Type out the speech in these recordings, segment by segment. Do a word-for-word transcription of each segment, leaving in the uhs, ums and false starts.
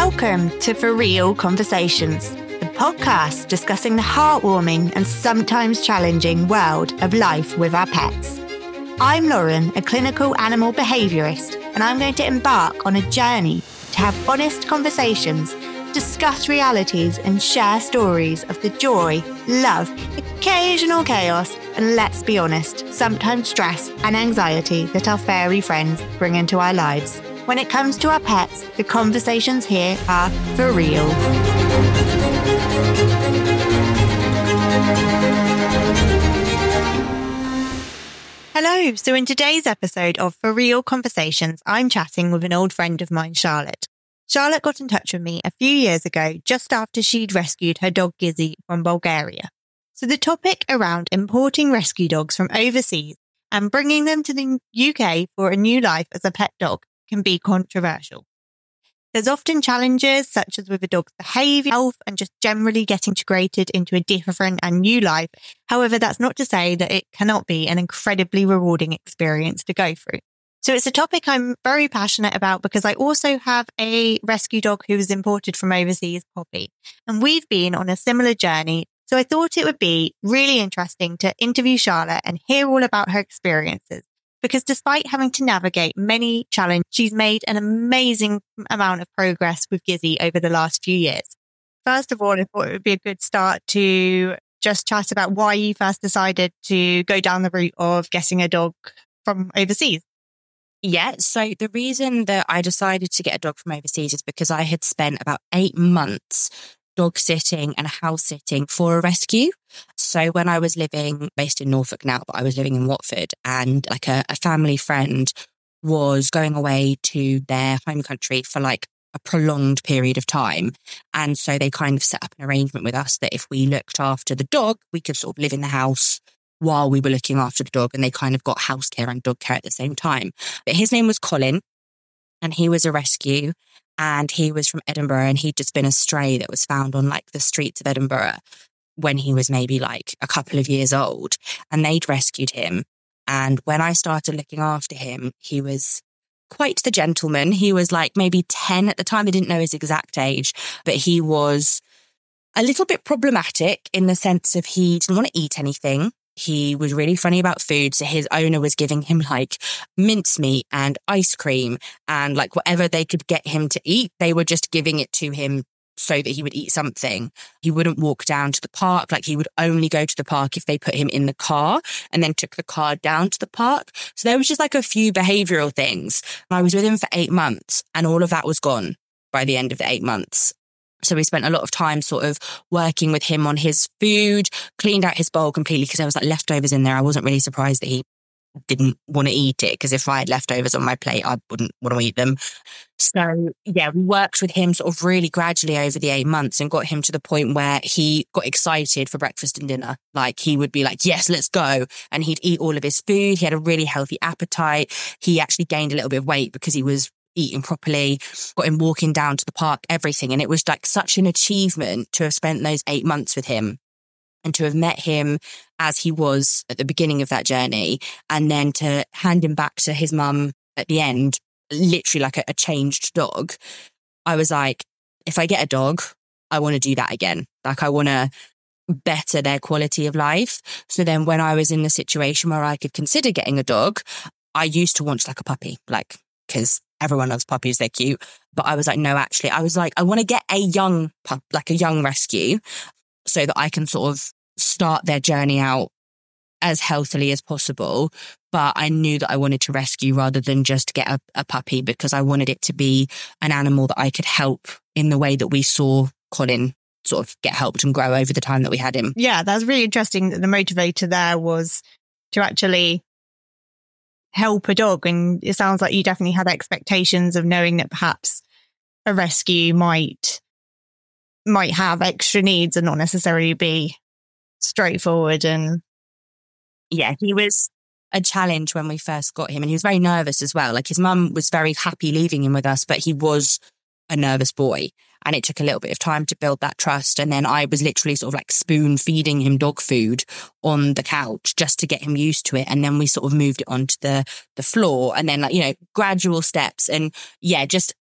Welcome to For Real Conversations, the podcast discussing the heartwarming and sometimes challenging world of life with our pets. I'm Lauren, a clinical animal behaviourist, and I'm going to embark on a journey to have honest conversations, discuss realities and share stories of the joy, love, occasional chaos, and let's be honest, sometimes stress and anxiety that our furry friends bring into our lives. When it comes to our pets, the conversations here are for real. Hello, so in today's episode of For Real Conversations, I'm chatting with an old friend of mine, Charlotte. Charlotte got in touch with me a few years ago, just after she'd rescued her dog Gizzy from Bulgaria. So the topic around importing rescue dogs from overseas and bringing them to the U K for a new life as a pet dog can be controversial. There's often challenges such as with a dog's behaviour, health, and just generally getting integrated into a different and new life. However, that's not to say that it cannot be an incredibly rewarding experience to go through. So it's a topic I'm very passionate about because I also have a rescue dog who was imported from overseas, Poppy, and we've been on a similar journey. So I thought it would be really interesting to interview Charlotte and hear all about her experiences. Because despite having to navigate many challenges, she's made an amazing amount of progress with Gizzy over the last few years. First of all, I thought it would be a good start to just chat about why you first decided to go down the route of getting a dog from overseas. Yeah, so the reason that I decided to get a dog from overseas is because I had spent about eight months dog sitting and house sitting for a rescue. So when I was living, based in Norfolk now, but I was living in Watford, and like a, a family friend was going away to their home country for like a prolonged period of time. And so they kind of set up an arrangement with us that if we looked after the dog, we could sort of live in the house while we were looking after the dog, and they kind of got house care and dog care at the same time. But his name was Colin, and he was a rescue. And he was from Edinburgh, and he'd just been a stray that was found on like the streets of Edinburgh when he was maybe like a couple of years old, and they'd rescued him. And when I started looking after him, he was quite the gentleman. He was like maybe ten at the time. I didn't know his exact age, but he was a little bit problematic in the sense of he didn't want to eat anything. He was really funny about food. So his owner was giving him like mincemeat and ice cream and like whatever they could get him to eat. They were just giving it to him so that he would eat something. He wouldn't walk down to the park. Like he would only go to the park if they put him in the car and then took the car down to the park. So there was just like a few behavioural things. I was with him for eight months and all of that was gone by the end of the eight months. So we spent a lot of time sort of working with him on his food, cleaned out his bowl completely because there was like leftovers in there. I wasn't really surprised that he didn't want to eat it because if I had leftovers on my plate, I wouldn't want to eat them. So yeah, we worked with him sort of really gradually over the eight months and got him to the point where he got excited for breakfast and dinner. Like he would be like, yes, let's go. And he'd eat all of his food. He had a really healthy appetite. He actually gained a little bit of weight because he was eating properly, got him walking down to the park, everything. And it was like such an achievement to have spent those eight months with him and to have met him as he was at the beginning of that journey and then to hand him back to his mum at the end, literally like a, a changed dog. I was like, if I get a dog, I want to do that again. Like I want to better their quality of life. So then when I was in the situation where I could consider getting a dog, I used to want like a puppy, like, because everyone loves puppies, they're cute. But I was like, no, actually, I was like, I want to get a young pup, like a young rescue, so that I can sort of start their journey out as healthily as possible. But I knew that I wanted to rescue rather than just get a, a puppy because I wanted it to be an animal that I could help in the way that we saw Colin sort of get helped and grow over the time that we had him. Yeah, that's really interesting that the motivator there was to actually help a dog. And it sounds like you definitely had expectations of knowing that perhaps a rescue might might have extra needs and not necessarily be straightforward. And yeah, he was a challenge when we first got him and he was very nervous as well. Like his mum was very happy leaving him with us, but he was a nervous boy and it took a little bit of time to build that trust. And then I was literally sort of like spoon feeding him dog food on the couch just to get him used to it. And then we sort of moved it onto the the floor and then like, you know, gradual steps. And yeah, just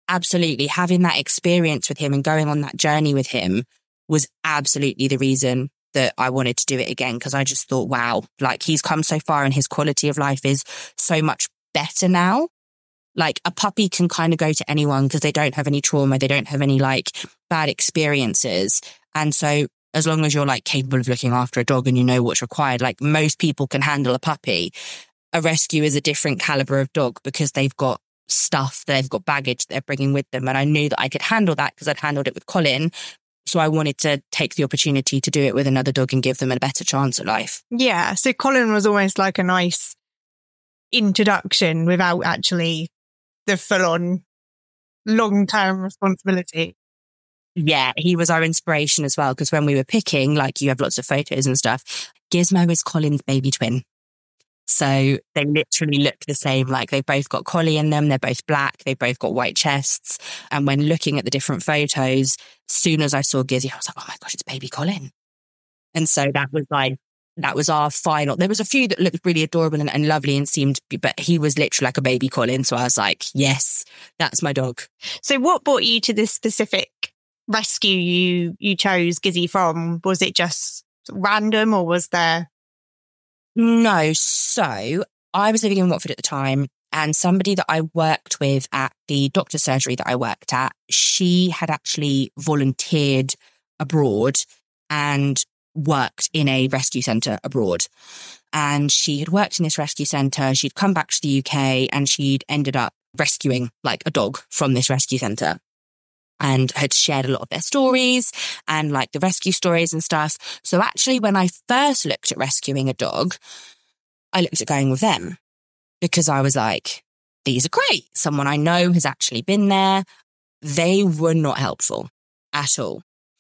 absolutely. Having that experience with him and going on that journey with him was absolutely the reason that I wanted to do it again. Because I just thought, wow, like he's come so far and his quality of life is so much better now. Like a puppy can kind of go to anyone because they don't have any trauma. They don't have any like bad experiences. And so as long as you're like capable of looking after a dog and you know what's required, like most people can handle a puppy. A rescue is a different caliber of dog because they've got stuff, they've got baggage they're bringing with them. And I knew that I could handle that because I'd handled it with Colin. So I wanted to take the opportunity to do it with another dog and give them a better chance at life. Yeah. So Colin was almost like a nice introduction without actually the full-on long-term responsibility. Yeah, he was our inspiration as well, because when we were picking, like you have lots of photos and stuff, Gizmo is Colin's baby twin. So they literally look the same. Like they've both got collie in them. They're both black. They've both got white chests. And when looking at the different photos, as soon as I saw Gizzy, I was like, oh my gosh, it's baby Colin. And so that was like, that was our final. There was a few that looked really adorable and, and lovely and seemed, but he was literally like a baby Colin. So I was like, yes, that's my dog. So what brought you to this specific rescue you you chose Gizzy from? Was it just random or was there? No. So I was living in Watford at the time, and somebody that I worked with at the doctor's surgery that I worked at, she had actually volunteered abroad and worked in a rescue centre abroad. And she had worked in this rescue centre. She'd come back to the U K and she'd ended up rescuing like a dog from this rescue centre, and had shared a lot of their stories and like the rescue stories and stuff. So actually, when I first looked at rescuing a dog, I looked at going with them because I was like, these are great. Someone I know has actually been there. They were not helpful at all.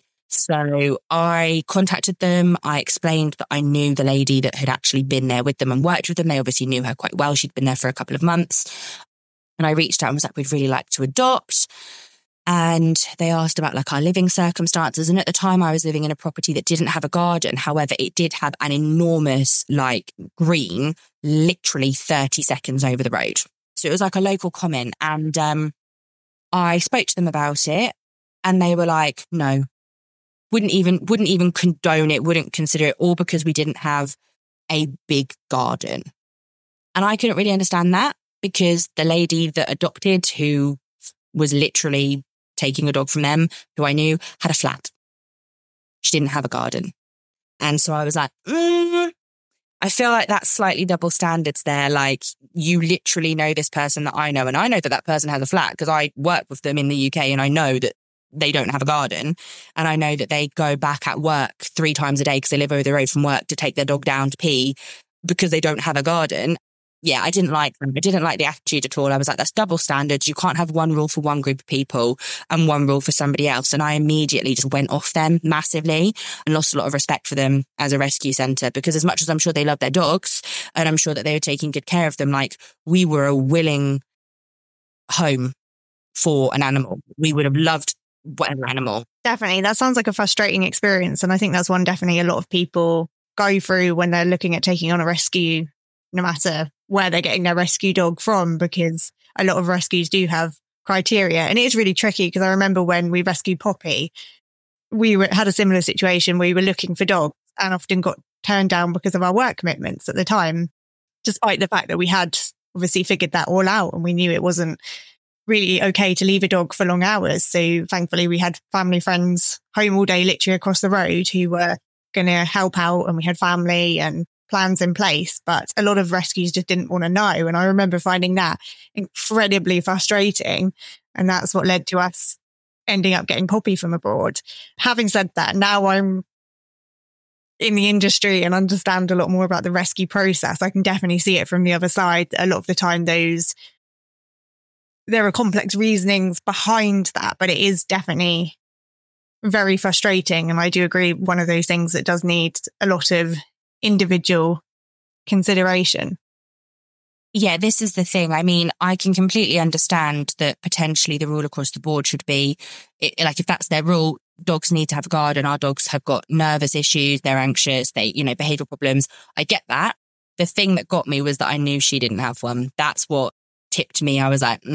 So I contacted them. I explained that I knew the lady that had actually been there with them and worked with them. They obviously knew her quite well. She'd been there for a couple of months. And I reached out and was like, we'd really like to adopt. And they asked about like our living circumstances. And at the time I was living in a property that didn't have a garden. However, it did have an enormous like green, literally thirty seconds over the road. So it was like a local common. And um, I spoke to them about it and they were like, no, wouldn't even, wouldn't even condone it, wouldn't consider it, all because we didn't have a big garden. And I couldn't really understand that because the lady that adopted, who was literally taking a dog from them, who I knew, had a flat. She didn't have a garden. And so I was like, mm, I feel like that's slightly double standards there. Like you literally know this person that I know, and I know that that person has a flat because I work with them in the U K and I know that they don't have a garden. And I know that they go back at work three times a day because they live over the road from work to take their dog down to pee because they don't have a garden. Yeah, I didn't like them. I didn't like the attitude at all. I was like, that's double standards. You can't have one rule for one group of people and one rule for somebody else. And I immediately just went off them massively and lost a lot of respect for them as a rescue centre, because as much as I'm sure they love their dogs and I'm sure that they were taking good care of them, like we were a willing home for an animal. We would have loved whatever animal. Definitely. That sounds like a frustrating experience. And I think that's one definitely a lot of people go through when they're looking at taking on a rescue, no matter where they're getting their rescue dog from, because a lot of rescues do have criteria. And it is really tricky because I remember when we rescued Poppy, we were, had a similar situation. We were looking for dogs and often got turned down because of our work commitments at the time, despite the fact that we had obviously figured that all out and we knew it wasn't really okay to leave a dog for long hours. So thankfully we had family friends home all day, literally across the road, who were going to help out, and we had family and plans in place. But a lot of rescues just didn't want to know. And I remember finding that incredibly frustrating. And that's what led to us ending up getting Poppy from abroad. Having said that, now I'm in the industry and understand a lot more about the rescue process. I can definitely see it from the other side. A lot of the time, those there are complex reasonings behind that, but it is definitely very frustrating. And I do agree, one of those things that does need a lot of individual consideration. Yeah, this is the thing. I mean, I can completely understand that potentially the rule across the board should be, it, like if that's their rule, dogs need to have a garden. Our dogs have got nervous issues. They're anxious. They, you know, behavioural problems. I get that. The thing that got me was that I knew she didn't have one. That's what tipped me. I was like, mm,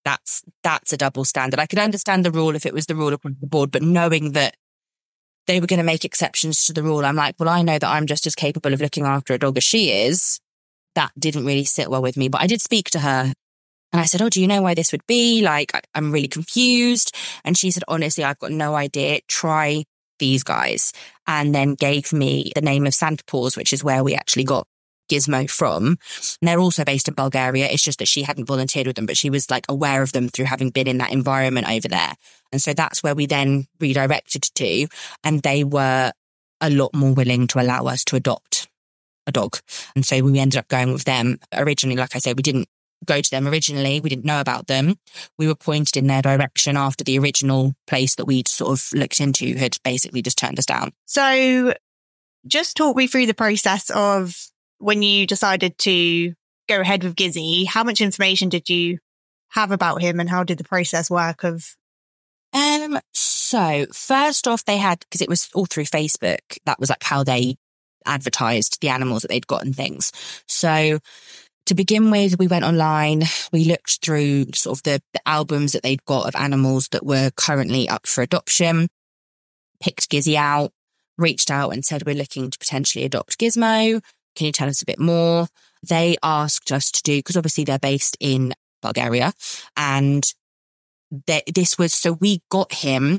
that's that's a double standard. I could understand the rule if it was the rule across the board, but knowing that they were going to make exceptions to the rule, I'm like, well, I know that I'm just as capable of looking after a dog as she is. That didn't really sit well with me. But I did speak to her and I said, oh, do you know why this would be? Like, I, I'm really confused. And she said, honestly, I've got no idea. Try these guys. And then gave me the name of Santa Paws, which is where we actually got Gizmo from. And they're also based in Bulgaria. It's just that she hadn't volunteered with them, but she was like aware of them through having been in that environment over there. And so that's where we then redirected to. And they were a lot more willing to allow us to adopt a dog. And so we ended up going with them. Originally, like I said, we didn't go to them originally. We didn't know about them. We were pointed in their direction after the original place that we'd sort of looked into had basically just turned us down. So just talk me through the process of when you decided to go ahead with Gizzy. How much information did you have about him and how did the process work of? Um, so first off, they had, because it was all through Facebook, that was like how they advertised the animals that they'd got and things. So to begin with, we went online, we looked through sort of the, the albums that they'd got of animals that were currently up for adoption, picked Gizzy out, reached out and said, we're looking to potentially adopt Gizmo. Can you tell us a bit more? They asked us to do, because obviously they're based in Bulgaria, and they, this was, so we got him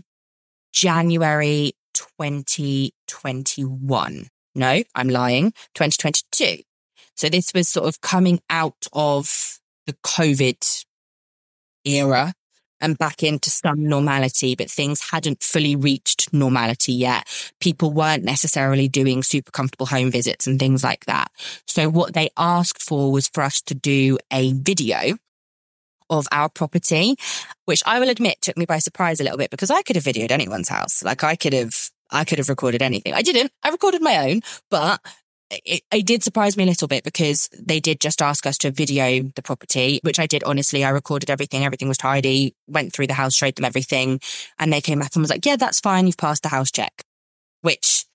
January twenty twenty-one. No, I'm lying, twenty twenty-two. So this was sort of coming out of the COVID era and back into some normality, but things hadn't fully reached normality yet. People weren't necessarily doing super comfortable home visits and things like that. So what they asked for was for us to do a video of our property, which I will admit took me by surprise a little bit because I could have videoed anyone's house. Like I could have, I could have recorded anything. I didn't. I recorded my own, but It, it did surprise me a little bit because they did just ask us to video the property, which I did. Honestly, I recorded everything. Everything was tidy, went through the house, showed them everything. And they came back and was like, yeah, that's fine. You've passed the house check, which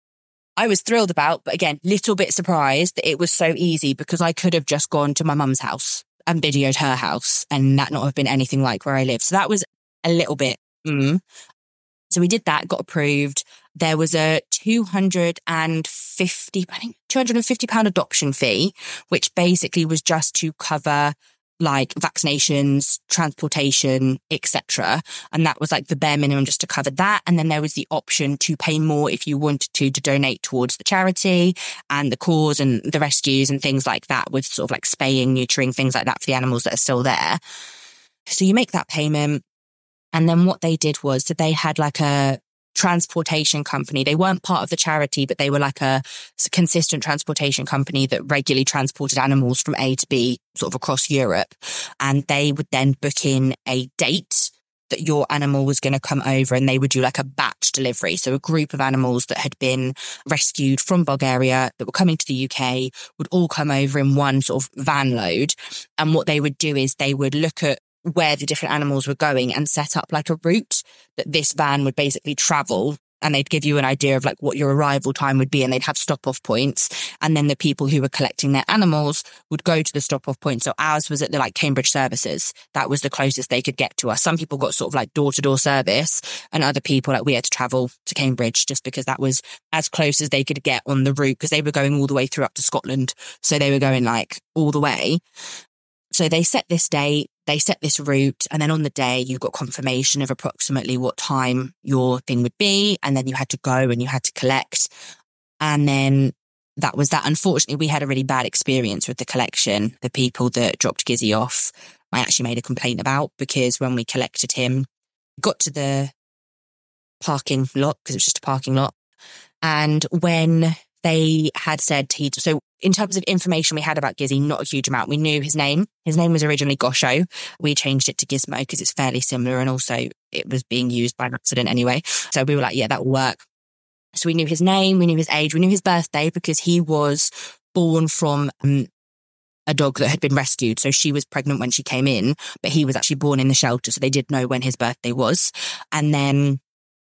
I was thrilled about. But again, little bit surprised that it was so easy because I could have just gone to my mum's house and videoed her house and that not have been anything like where I live. So that was a little bit, mm. So we did that, got approved. There was a two hundred fifty, I think two hundred fifty pound adoption fee, which basically was just to cover like vaccinations, transportation, et cetera. And that was like the bare minimum just to cover that. And then there was the option to pay more if you wanted to, to donate towards the charity and the cause and the rescues and things like that, with sort of like spaying, neutering, things like that for the animals that are still there. So you make that payment. And then what they did was that they had like a transportation company. They weren't part of the charity, but they were like a consistent transportation company that regularly transported animals from A to B sort of across Europe. And they would then book in a date that your animal was going to come over, and they would do like a batch delivery. So a group of animals that had been rescued from Bulgaria that were coming to the U K would all come over in one sort of van load. And what they would do is they would look at where the different animals were going and set up like a route that this van would basically travel, and they'd give you an idea of like what your arrival time would be, and they'd have stop off points. And then the people who were collecting their animals would go to the stop off point. So ours was at the like Cambridge services. That was the closest they could get to us. Some people got sort of like door to door service, and other people like we had to travel to Cambridge just because that was as close as they could get on the route, because they were going all the way through up to Scotland. So they were going like all the way. So they set this date, they set this route, and then on the day you got confirmation of approximately what time your thing would be, and then you had to go and you had to collect. And then that was that. Unfortunately, we had a really bad experience with the collection. The people that dropped Gizzy off, I actually made a complaint about, because when we collected him, got to the parking lot, because it was just a parking lot, and when they had said he'd, so in terms of information we had about Gizzy, not a huge amount. We knew his name. His name was originally Gosho. We changed it to Gizmo because it's fairly similar, and also it was being used by accident anyway. So we were like, yeah, that will work. So we knew his name, we knew his age, we knew his birthday, because he was born from um, a dog that had been rescued. So she was pregnant when she came in, but he was actually born in the shelter. So they did know when his birthday was. And then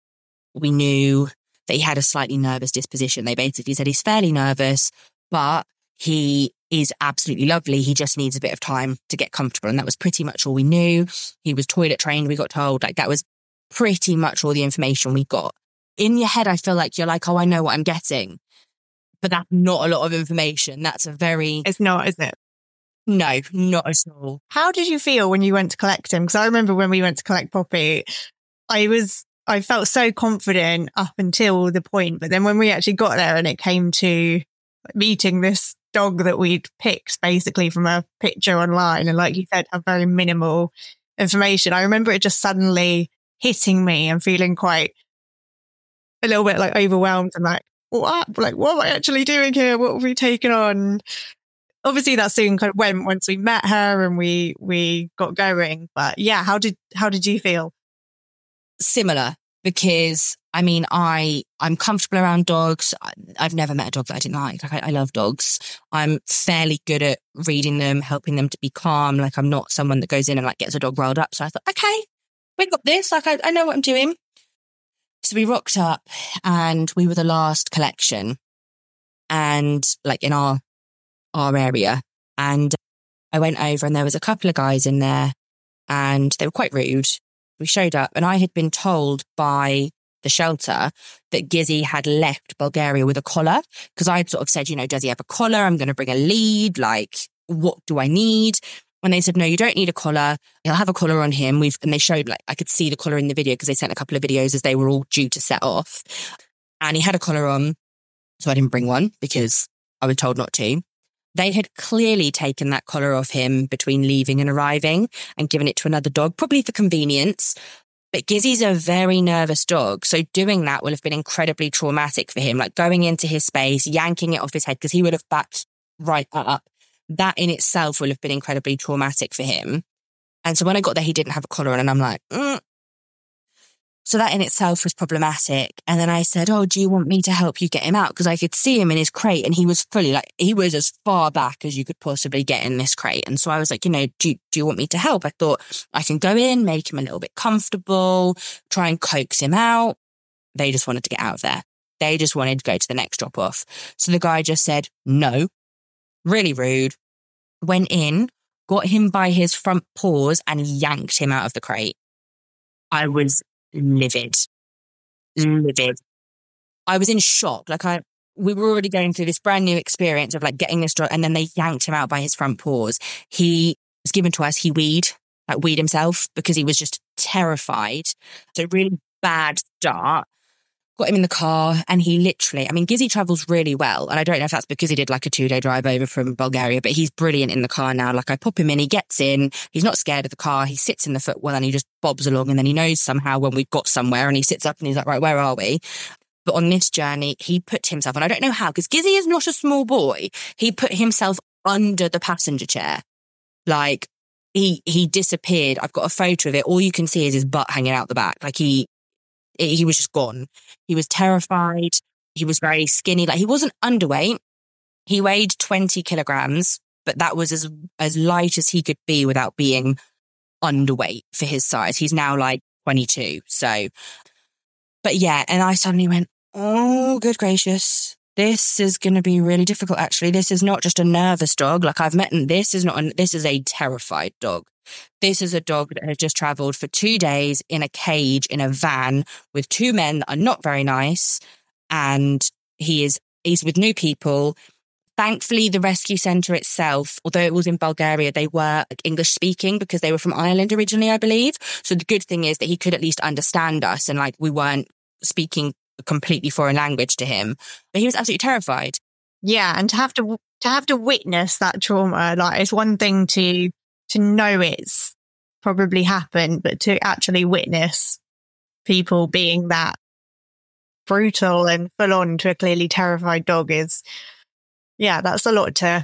we knew that he had a slightly nervous disposition. They basically said he's fairly nervous, but he is absolutely lovely. He just needs a bit of time to get comfortable. And that was pretty much all we knew. He was toilet trained, we got told. Like, that was pretty much all the information we got. In your head, I feel like you're like, oh, I know what I'm getting. But that's not a lot of information. That's a very... It's not, is it? No, not at all. How did you feel when you went to collect him? Because I remember when we went to collect Poppy, I was... I felt so confident up until the point. But then when we actually got there and it came to meeting this dog that we'd picked basically from a picture online, and like you said, have very minimal information, I remember it just suddenly hitting me and feeling quite a little bit like overwhelmed and like, what? Like, what am I actually doing here? What have we taken on? Obviously that soon kind of went once we met her and we we got going. But yeah, how did how did you feel? Similar, because I mean, I, I'm comfortable around dogs. I, I've never met a dog that I didn't like. Like I, I love dogs. I'm fairly good at reading them, helping them to be calm. Like, I'm not someone that goes in and like gets a dog riled up. So I thought, okay, we got this. Like, I, I know what I'm doing. So we rocked up and we were the last collection and like in our, our area. And I went over and there was a couple of guys in there and they were quite rude. We showed up and I had been told by the shelter that Gizzy had left Bulgaria with a collar, because I had sort of said, you know, does he have a collar? I'm going to bring a lead. Like, what do I need? And they said, no, you don't need a collar. He'll have a collar on him. We've and they showed, like, I could see the collar in the video because they sent a couple of videos as they were all due to set off. And he had a collar on. So I didn't bring one because I was told not to. They had clearly taken that collar off him between leaving and arriving and given it to another dog, probably for convenience. But Gizzy's a very nervous dog. So doing that will have been incredibly traumatic for him. Like going into his space, yanking it off his head because he would have backed right up. That in itself will have been incredibly traumatic for him. And so when I got there, he didn't have a collar on and I'm like, mm. So that in itself was problematic. And then I said, oh, do you want me to help you get him out? Because I could see him in his crate and he was fully like, he was as far back as you could possibly get in this crate. And so I was like, you know, do, do you want me to help? I thought I can go in, make him a little bit comfortable, try and coax him out. They just wanted to get out of there. They just wanted to go to the next drop off. So the guy just said, no, really rude, went in, got him by his front paws and yanked him out of the crate. I was livid, livid. I was in shock. Like I, we were already going through this brand new experience of like getting this dog, and then they yanked him out by his front paws. He was given to us. He weed, like weed himself because he was just terrified. So really bad start. Got him in the car and he literally, I mean, Gizzy travels really well. And I don't know if that's because he did like a two day drive over from Bulgaria, but he's brilliant in the car now. Like I pop him in, he gets in, he's not scared of the car. He sits in the footwell and he just bobs along. And then he knows somehow when we've got somewhere and he sits up and he's like, right, where are we? But on this journey, he put himself, and I don't know how, because Gizzy is not a small boy. He put himself under the passenger chair. Like he, he disappeared. I've got a photo of it. All you can see is his butt hanging out the back. Like he, he was just gone. He was terrified. He was very skinny. Like he wasn't underweight. He weighed twenty kilograms, but that was as, as light as he could be without being underweight for his size. He's now like twenty-two. So, but yeah. And I suddenly went, oh, good gracious. This is going to be really difficult. Actually, this is not just a nervous dog. Like I've met, and this is not, a, this is a terrified dog. This is a dog that has just travelled for two days in a cage in a van with two men that are not very nice. And he is, he's with new people. Thankfully, the rescue centre itself, although it was in Bulgaria, they were English speaking because they were from Ireland originally, I believe. So the good thing is that he could at least understand us and like we weren't speaking a completely foreign language to him. But he was absolutely terrified. Yeah, and to have to to have to witness that trauma, like it's one thing to to know it's probably happened, but to actually witness people being that brutal and full on to a clearly terrified dog is, yeah, that's a lot to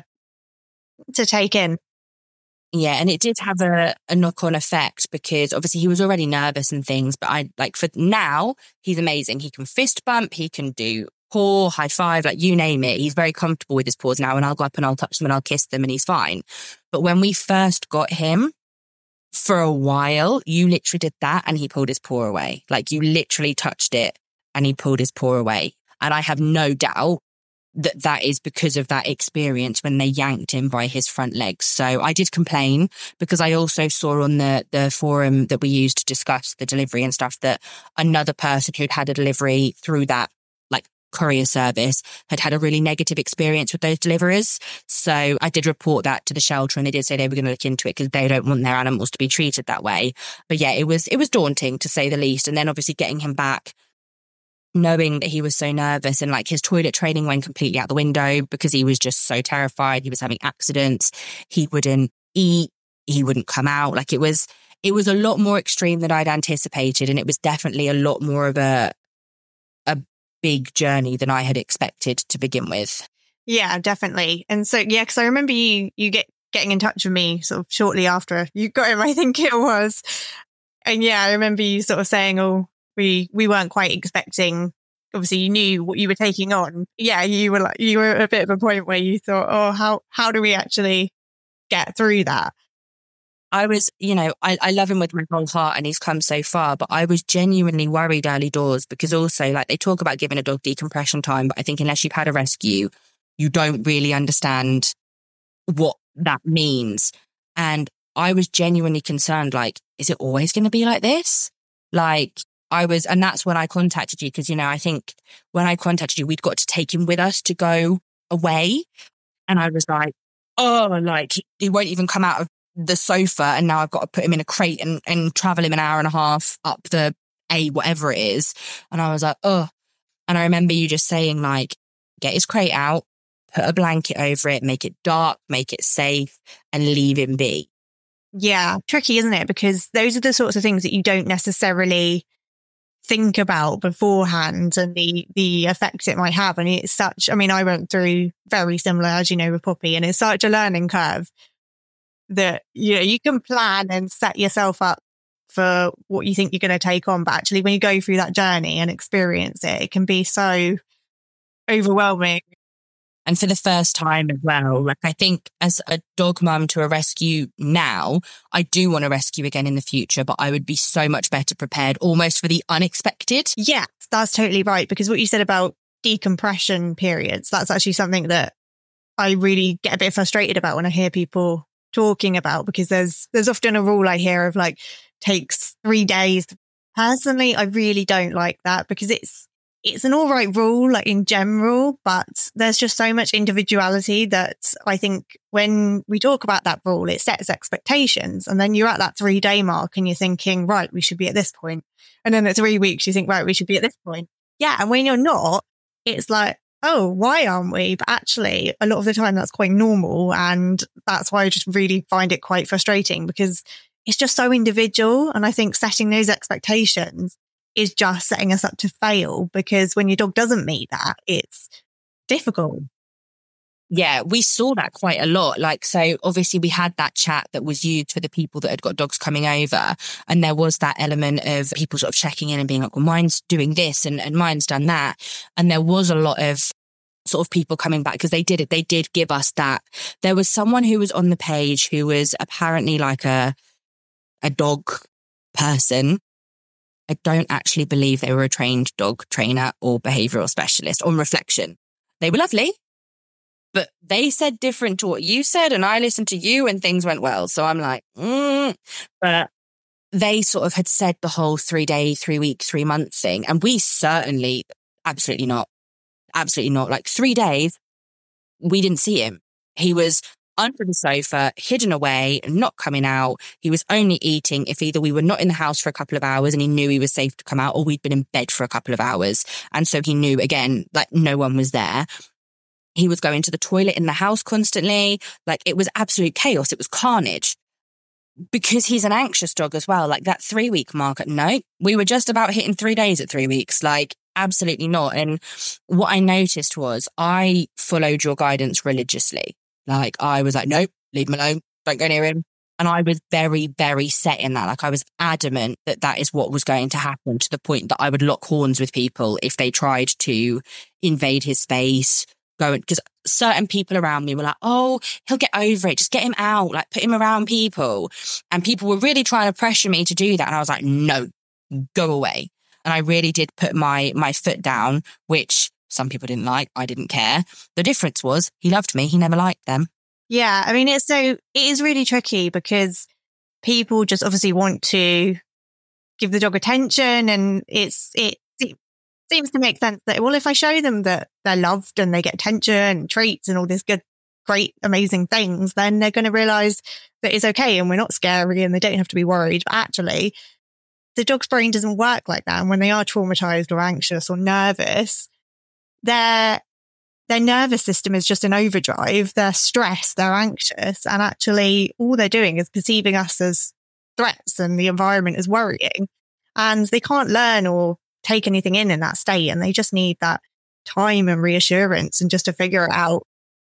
to take in. Yeah, and it did have a, a knock-on effect because obviously he was already nervous and things, but I like for now, he's amazing. He can fist bump, he can do paw, high five, like you name it. He's very comfortable with his paws now, and I'll go up and I'll touch them and I'll kiss them and he's fine. But when we first got him, for a while, you literally did that and he pulled his paw away. Like you literally touched it and he pulled his paw away. And I have no doubt that that is because of that experience when they yanked him by his front legs. So I did complain, because I also saw on the, the forum that we used to discuss the delivery and stuff that another person who'd had a delivery through that like courier service had had a really negative experience with those deliverers. So I did report that to the shelter, and they did say they were going to look into it because they don't want their animals to be treated that way. But yeah, it was it was daunting, to say the least. And then obviously getting him back, knowing that he was so nervous, and like his toilet training went completely out the window because he was just so terrified. He was having accidents. He wouldn't eat. He wouldn't come out. Like it was, it was a lot more extreme than I'd anticipated. And it was definitely a lot more of a, a big journey than I had expected to begin with. Yeah, definitely. And so, yeah, because I remember you, you get getting in touch with me sort of shortly after you got him, I think it was. And yeah, I remember you sort of saying, oh, we we weren't quite expecting, obviously you knew what you were taking on. Yeah, you were like, you were at a bit of a point where you thought, oh, how how do we actually get through that? I was, you know, I, I love him with my whole heart and he's come so far, but I was genuinely worried early doors, because also like they talk about giving a dog decompression time, but I think unless you've had a rescue, you don't really understand what that means. And I was genuinely concerned, like, is it always going to be like this? Like, I was, and that's when I contacted you, because, you know, I think when I contacted you, we'd got to take him with us to go away. And I was like, oh, like, he won't even come out of the sofa. And now I've got to put him in a crate and, and travel him an hour and a half up the A, whatever it is. And I was like, oh. And I remember you just saying, like, get his crate out, put a blanket over it, make it dark, make it safe, and leave him be. Yeah, tricky, isn't it? Because those are the sorts of things that you don't necessarily think about beforehand, and the the effect it might have. And it's such, I mean, I went through very similar, as you know, with Poppy, and it's such a learning curve that, you know, you can plan and set yourself up for what you think you're going to take on. But actually, when you go through that journey and experience it, it can be so overwhelming. And for the first time as well, like I think as a dog mum to a rescue now, I do want to rescue again in the future, but I would be so much better prepared almost for the unexpected. Yeah, that's totally right. Because what you said about decompression periods, that's actually something that I really get a bit frustrated about when I hear people talking about, because there's there's often a rule I hear of like takes three days. Personally, I really don't like that, because it's It's an all right rule, like in general, but there's just so much individuality that I think when we talk about that rule, it sets expectations. And then you're at that three day mark and you're thinking, right, we should be at this point. And then at three weeks, you think, right, we should be at this point. Yeah. And when you're not, it's like, oh, why aren't we? But actually, a lot of the time that's quite normal. And that's why I just really find it quite frustrating, because it's just so individual. And I think setting those expectations is just setting us up to fail, because when your dog doesn't meet that, it's difficult. Yeah, we saw that quite a lot. Like, so obviously we had that chat that was used for the people that had got dogs coming over. And there was that element of people sort of checking in and being like, well, mine's doing this and, and mine's done that. And there was a lot of sort of people coming back, because they did it. They did give us that. There was someone who was on the page who was apparently like a, a dog person. I don't actually believe they were a trained dog trainer or behavioural specialist. On reflection, they were lovely, but they said different to what you said, and I listened to you and things went well. So I'm like, mm. But they sort of had said the whole three day, three week, three month thing. And we certainly, absolutely not, absolutely not. Like three days, we didn't see him. He was under the sofa, hidden away, not coming out. He was only eating if either we were not in the house for a couple of hours and he knew he was safe to come out, or we'd been in bed for a couple of hours. And so he knew, again, like no one was there. He was going to the toilet in the house constantly. Like it was absolute chaos. It was carnage. Because he's an anxious dog as well. Like that three week mark, no, we were just about hitting three days at three weeks. Like absolutely not. And what I noticed was I followed your guidance religiously. Like I was like, nope, leave him alone. Don't go near him. And I was very, very set in that. Like I was adamant that that is what was going to happen, to the point that I would lock horns with people if they tried to invade his space. Go, because certain people around me were like, oh, he'll get over it. Just get him out. Like put him around people. And people were really trying to pressure me to do that. And I was like, no, go away. And I really did put my my foot down, which some people didn't like. I didn't care. The difference was he loved me. He never liked them. Yeah. I mean, it's so, it is really tricky because people just obviously want to give the dog attention, and it's, it, it seems to make sense that, well, if I show them that they're loved and they get attention and treats and all this good, great, amazing things, then they're going to realize that it's okay and we're not scary and they don't have to be worried. But actually, the dog's brain doesn't work like that. And when they are traumatized or anxious or nervous, their, their nervous system is just in overdrive. They're stressed, they're anxious. And actually, all they're doing is perceiving us as threats and the environment as worrying. And they can't learn or take anything in in that state. And they just need that time and reassurance and just to figure it out.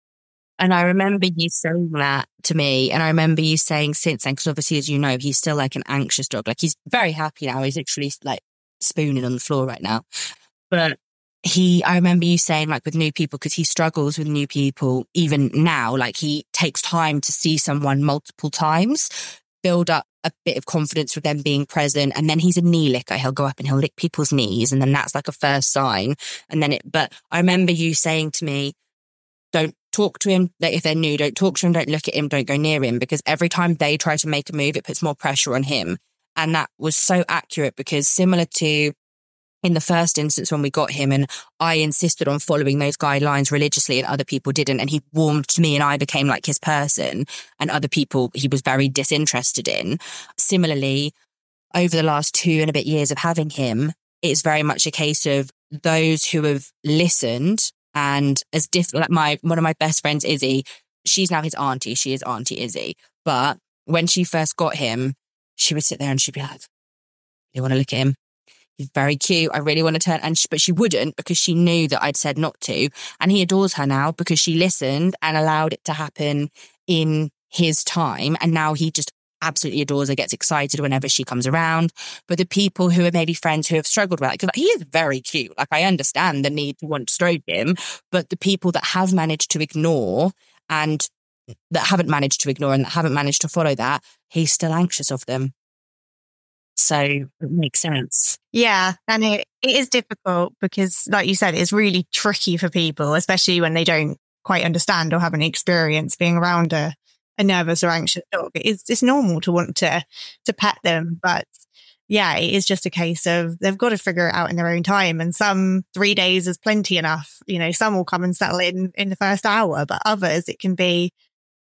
And I remember you saying that to me. And I remember you saying since then, because obviously, as you know, he's still like an anxious dog. Like he's very happy now. He's literally like spooning on the floor right now. But he, I remember you saying like with new people, because he struggles with new people even now, like he takes time to see someone multiple times, build up a bit of confidence with them being present. And then he's a knee licker. He'll go up and he'll lick people's knees. And then that's like a first sign. And then it, but I remember you saying to me, don't talk to him. Like if they're new, don't talk to him, don't look at him, don't go near him, because every time they try to make a move, it puts more pressure on him. And that was so accurate, because similar to in the first instance when we got him and I insisted on following those guidelines religiously and other people didn't, and he warmed to me and I became like his person, and other people he was very disinterested in. Similarly, over the last two and a bit years of having him, it's very much a case of those who have listened. And as different, like my, one of my best friends, Izzy, she's now his auntie. She is Auntie Izzy. But when she first got him, she would sit there and she'd be like, you want to look at him? He's very cute. I really want to turn. And she, but she wouldn't, because she knew that I'd said not to. And he adores her now because she listened and allowed it to happen in his time. And now he just absolutely adores her, gets excited whenever she comes around. But the people who are maybe friends who have struggled with that, because like, he is very cute. Like I understand the need to want to stroke him, but the people that have managed to ignore and that haven't managed to ignore and that haven't managed to follow that, he's still anxious of them. So it makes sense. Yeah. And it, it is difficult because, like you said, it's really tricky for people, especially when they don't quite understand or have any experience being around a a nervous or anxious dog. It's, it's normal to want to, to pet them. But yeah, it is just a case of they've got to figure it out in their own time. And some three days is plenty enough. You know, some will come and settle in in the first hour, but others, it can be,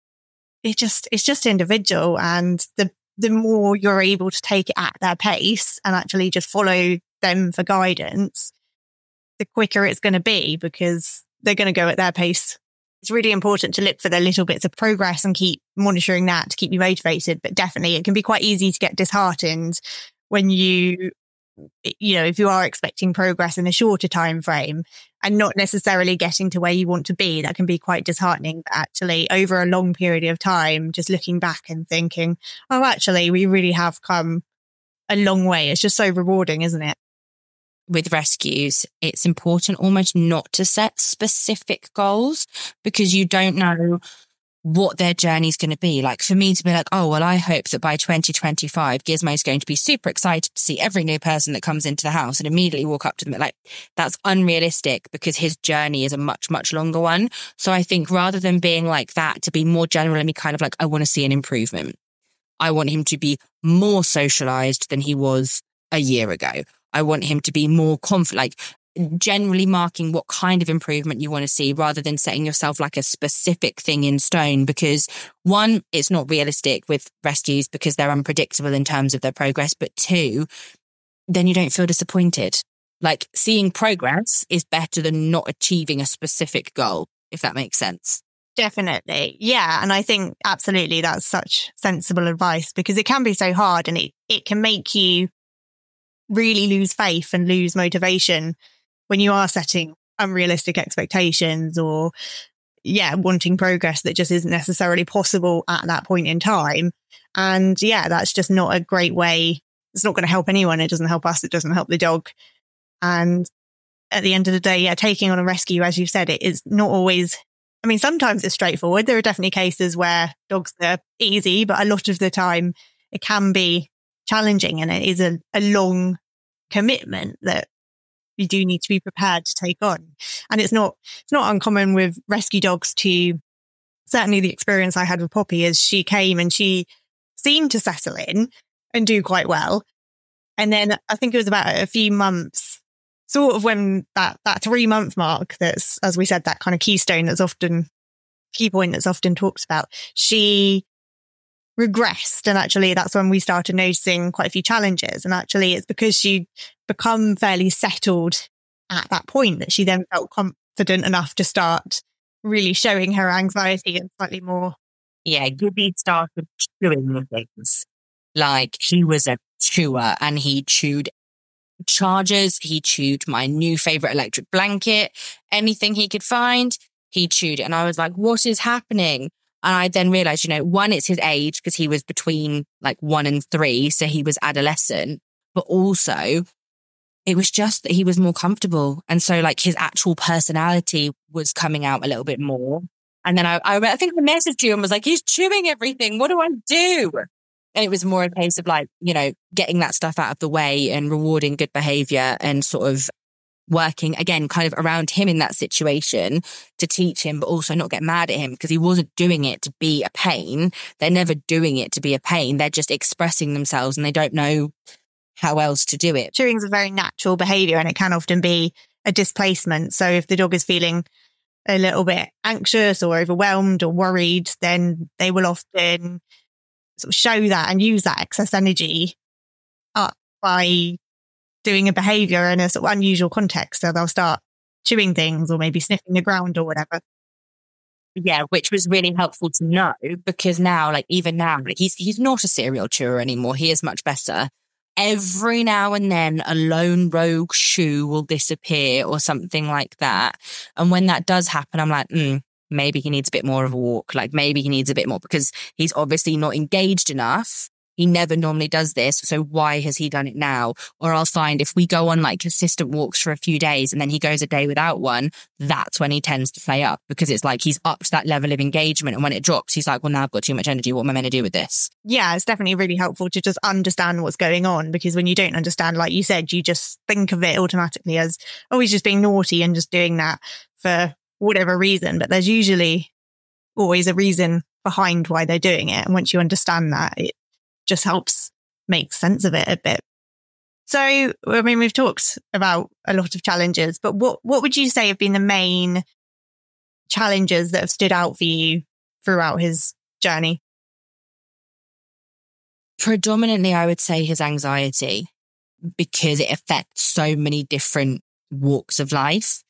it just, it's just individual. And the, the more you're able to take it at their pace and actually just follow them for guidance, the quicker it's going to be, because they're going to go at their pace. It's really important to look for the little bits of progress and keep monitoring that to keep you motivated. But definitely it can be quite easy to get disheartened when you, you know, if you are expecting progress in a shorter time frame and not necessarily getting to where you want to be. That can be quite disheartening. But actually, over a long period of time, just looking back and thinking, oh, actually, we really have come a long way. It's just so rewarding, isn't it? With rescues, it's important almost not to set specific goals, because you don't know what their journey is going to be. Like for me to be like, oh, well, I hope that by twenty twenty-five, Gizmo is going to be super excited to see every new person that comes into the house and immediately walk up to them. Like that's unrealistic, because his journey is a much, much longer one. So I think rather than being like that, to be more general and be kind of like, I want to see an improvement. I want him to be more socialized than he was a year ago. I want him to be more confident, like generally marking what kind of improvement you want to see, rather than setting yourself like a specific thing in stone. Because one, it's not realistic with rescues because they're unpredictable in terms of their progress. But two, then you don't feel disappointed. Like seeing progress is better than not achieving a specific goal, if that makes sense. Definitely. Yeah. And I think absolutely that's such sensible advice, because it can be so hard and it, it can make you really lose faith and lose motivation when you are setting unrealistic expectations or, yeah, wanting progress that just isn't necessarily possible at that point in time. And yeah, that's just not a great way. It's not going to help anyone. It doesn't help us. It doesn't help the dog. And at the end of the day, yeah, taking on a rescue, as you said, it is not always, I mean, sometimes it's straightforward. There are definitely cases where dogs are easy, but a lot of the time it can be challenging, and it is a, a long commitment that you do need to be prepared to take on. And it's not, it's not uncommon with rescue dogs to, certainly the experience I had with Poppy is she came and she seemed to settle in and do quite well. And then I think it was about a few months, sort of when that, that three month mark, that's, as we said, that kind of keystone that's often, key point that's often talked about, she regressed. And actually that's when we started noticing quite a few challenges. And actually it's because she'd become fairly settled at that point that she then felt confident enough to start really showing her anxiety and slightly more. Yeah, Gibby started chewing things. Like he was a chewer and he chewed chargers. He chewed my new favorite electric blanket. Anything he could find, he chewed it. And I was like, what is happening? And I then realized, you know, one, it's his age because he was between like one and three. So he was adolescent, but also it was just that he was more comfortable. And so like his actual personality was coming out a little bit more. And then I, I, I think I messaged you and was like, he's chewing everything. What do I do? And it was more a case of like, you know, getting that stuff out of the way and rewarding good behavior and sort of working again, kind of around him in that situation to teach him, but also not get mad at him because he wasn't doing it to be a pain. They're never doing it to be a pain. They're just expressing themselves and they don't know how else to do it. Chewing is a very natural behavior and it can often be a displacement. So if the dog is feeling a little bit anxious or overwhelmed or worried, then they will often sort of show that and use that excess energy up by doing a behavior in a sort of unusual context. So they'll start chewing things or maybe sniffing the ground or whatever. Yeah, which was really helpful to know because now, like even now, like he's he's not a serial chewer anymore. He is much better. Every now and then a lone rogue shoe will disappear or something like that. And when that does happen, I'm like, mm, maybe he needs a bit more of a walk. Like maybe he needs a bit more because he's obviously not engaged enough. He never normally does this. So why has he done it now? Or I'll find if we go on like consistent walks for a few days and then he goes a day without one, that's when he tends to play up because it's like he's up to that level of engagement. And when it drops, he's like, well, now I've got too much energy. What am I meant to do with this? Yeah, it's definitely really helpful to just understand what's going on because when you don't understand, like you said, you just think of it automatically as, oh, he's just being naughty and just doing that for whatever reason. But there's usually always a reason behind why they're doing it. And once you understand that, it just helps make sense of it a bit. So, I mean, we've talked about a lot of challenges, but what, what would you say have been the main challenges that have stood out for you throughout his journey? Predominantly, I would say his anxiety, because it affects so many different walks of life.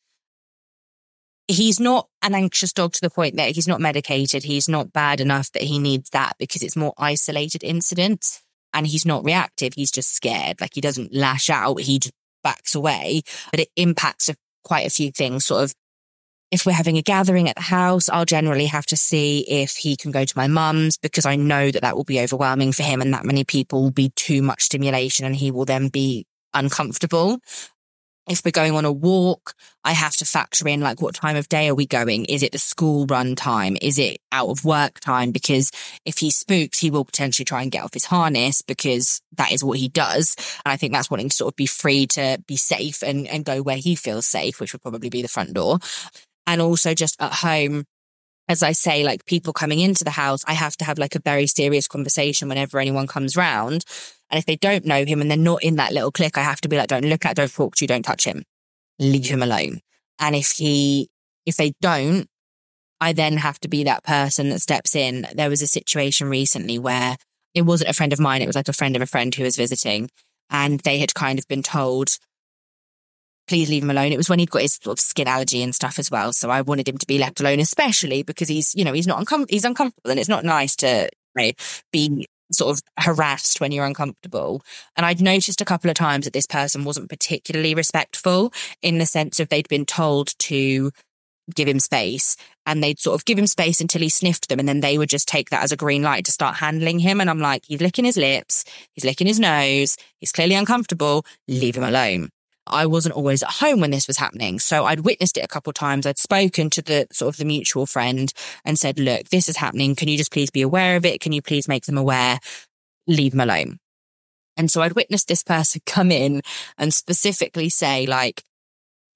He's not an anxious dog to the point that he's not medicated. He's not bad enough that he needs that because it's more isolated incidents and he's not reactive. He's just scared. Like he doesn't lash out. He just backs away, but it impacts quite a few things. Sort of if we're having a gathering at the house, I'll generally have to see if he can go to my mum's because I know that that will be overwhelming for him and that many people will be too much stimulation and he will then be uncomfortable. If we're going on a walk, I have to factor in like what time of day are we going? Is it the school run time? Is it out of work time? Because if he spooks, he will potentially try and get off his harness because that is what he does. And I think that's wanting to sort of be free to be safe and, and go where he feels safe, which would probably be the front door. And also just at home, as I say, like people coming into the house, I have to have like a very serious conversation whenever anyone comes round. And if they don't know him and they're not in that little clique, I have to be like, don't look at, don't talk to, don't touch him, leave him alone. And if he, if they don't, I then have to be that person that steps in. There was a situation recently where it wasn't a friend of mine. It was like a friend of a friend who was visiting and they had kind of been told, please leave him alone. It was when he'd got his sort of skin allergy and stuff as well. So I wanted him to be left alone, especially because he's, you know, he's not uncom- he's uncomfortable and it's not nice to you know, be sort of harassed when you're uncomfortable. And I'd noticed a couple of times that this person wasn't particularly respectful in the sense of they'd been told to give him space and they'd sort of give him space until he sniffed them and then they would just take that as a green light to start handling him. And I'm like, he's licking his lips, he's licking his nose, he's clearly uncomfortable, leave him alone. I wasn't always at home when this was happening. So I'd witnessed it a couple of times. I'd spoken to the sort of the mutual friend and said, look, this is happening. Can you just please be aware of it? Can you please make them aware? Leave them alone. And so I'd witnessed this person come in and specifically say like,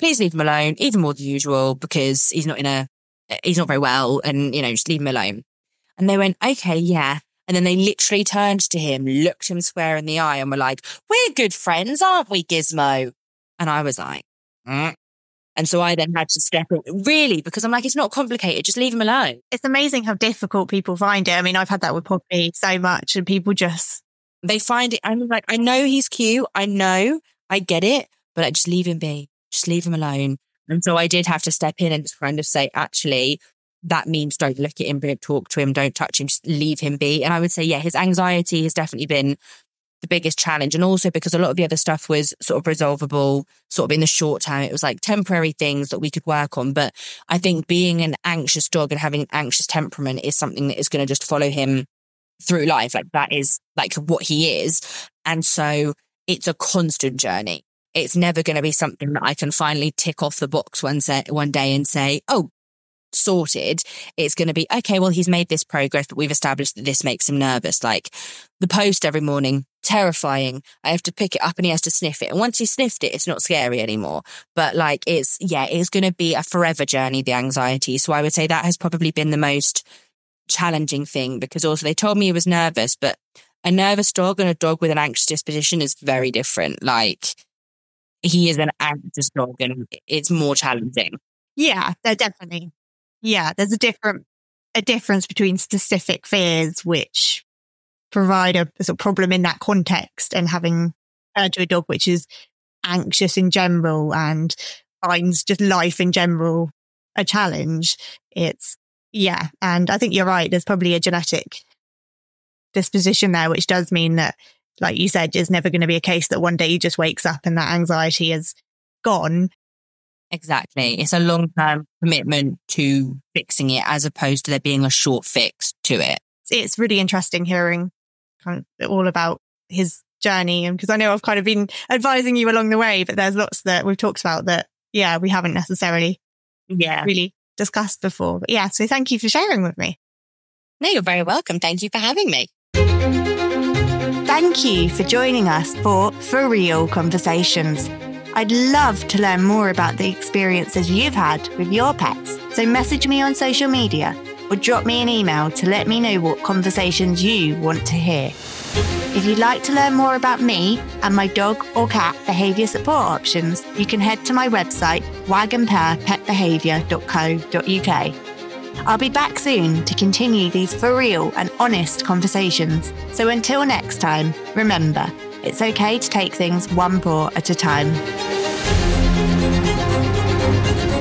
please leave him alone, even more than usual, because he's not in a, he's not very well, and, you know, just leave him alone. And they went, okay, yeah. And then they literally turned to him, looked him square in the eye and were like, we're good friends, aren't we, Gizmo? And I was like, mm. And so I then had to step in, really, because I'm like, it's not complicated, just leave him alone. It's amazing how difficult people find it. I mean, I've had that with Poppy so much, and people just... They find it, I'm like, I know he's cute, I know, I get it, but I just leave him be, just leave him alone. And so I did have to step in and just kind of say, actually, that means don't look at him, don't talk to him, don't touch him, just leave him be. And I would say, yeah, his anxiety has definitely been the biggest challenge. And also because a lot of the other stuff was sort of resolvable, sort of in the short term. It was like temporary things that we could work on. But I think being an anxious dog and having an anxious temperament is something that is going to just follow him through life. Like that is like what he is. And so it's a constant journey. It's never going to be something that I can finally tick off the box one, say, one day and say, oh, sorted. It's going to be, okay, well, he's made this progress, but we've established that this makes him nervous. Like the post every morning, terrifying. I have to pick it up and he has to sniff it. And once he sniffed it, it's not scary anymore. But like, it's, yeah, it's going to be a forever journey, the anxiety. So I would say that has probably been the most challenging thing, because also they told me he was nervous, but a nervous dog and a dog with an anxious disposition is very different. Like he is an anxious dog and it's more challenging. Yeah, they're definitely. Yeah, there's a different a difference between specific fears, which provide a, a sort of problem in that context, and having turned to a dog which is anxious in general and finds just life in general a challenge. It's, yeah, and I think you're right. There's probably a genetic disposition there, which does mean that, like you said, there's never going to be a case that one day he just wakes up and that anxiety is gone. Exactly. It's a long-term commitment to fixing it as opposed to there being a short fix to it. It's really interesting hearing kind of all about his journey, and because I know I've kind of been advising you along the way, but there's lots that we've talked about that, yeah, we haven't necessarily yeah. really discussed before. But yeah, so thank you for sharing with me. No, you're very welcome. Thank you for having me. Thank you for joining us for For Real Conversations. I'd love to learn more about the experiences you've had with your pets, so message me on social media or drop me an email to let me know what conversations you want to hear. If you'd like to learn more about me and my dog or cat behaviour support options, you can head to my website, wagon pair pet behaviour dot co dot uk. I'll be back soon to continue these for real and honest conversations. So until next time, remember, it's okay to take things one paw at a time.